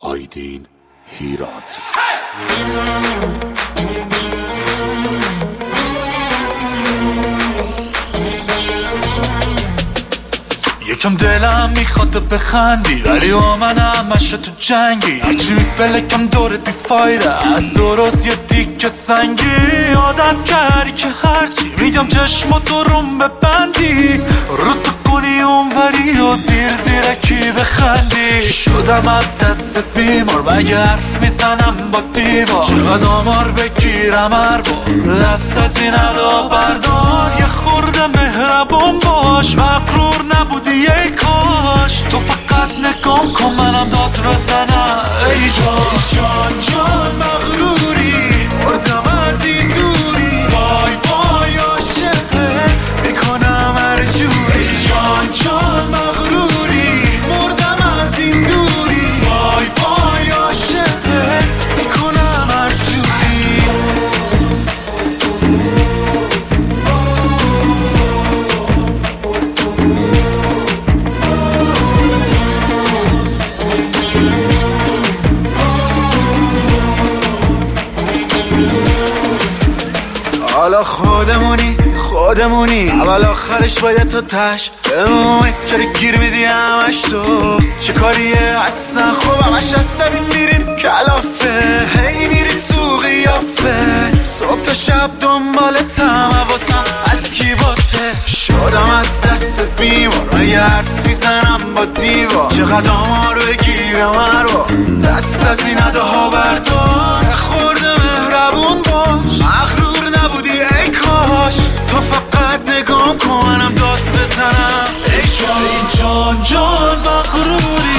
آیدین هیرات. یکم دلم میخواد بخندی ولی با من همش تو جنگی، هرچی میپلکم دورت بیفایده، از درست یه دیگه سنگی. عادت کردی که هرچی میگم چشماتو روم ببندی، رو تو کنی اونوری و زیرکی بخندی. شدم از دستت بیمار مگه حرف میزنم با دیوار، چقدر آمار بگیرم هر بار دست از این ادا بردار. یه خورده مهربون باش، مغرور نبودی ای کاش، تو فقط نگام کن منم داد بزنم. ای جان مغروری مردم از این دوری، وای وای عاشقت میکنم هر جوری. ای جان مغروری مردم از این دوری، وای وای عاشقت میکنم هر جوری. حالا خودمونی اول آخرش باید تا تش بمونی. چرا گیر میدی همش تو چه کاریه اصلا؟ خوب همش عصبی تیرین کلافه، هی میری تو قیافه، صبح تا شب دنبالتم، حواسم از کی باته. شدم از دست بیمار مگه حرف میزنم با دیوار، چقدر آمار بگیرم هر بار دست از این اداها بردار. خورده مهربون باش، مغرور نبودی ای کاش، تو فقط نگام کن منم داد بزنم. ای جان مغروری